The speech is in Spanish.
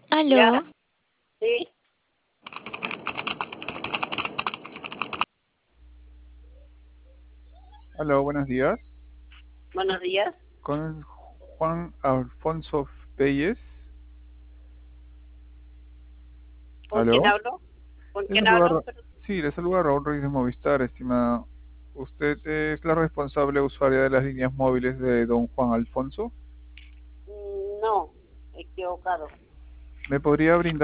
Ya, Aló, sí, Aló, buenos días. buenos días. Con Juan Alfonso Pérez. ¿Con quién Aló. hablo? ¿Con Es quién el lugar, hablo? sí, le saluda Raúl Ruiz de Movistar, estimada. ¿Usted es la responsable usuaria de las líneas móviles de don Juan Alfonso? No, equivocado. ¿Me podría brindar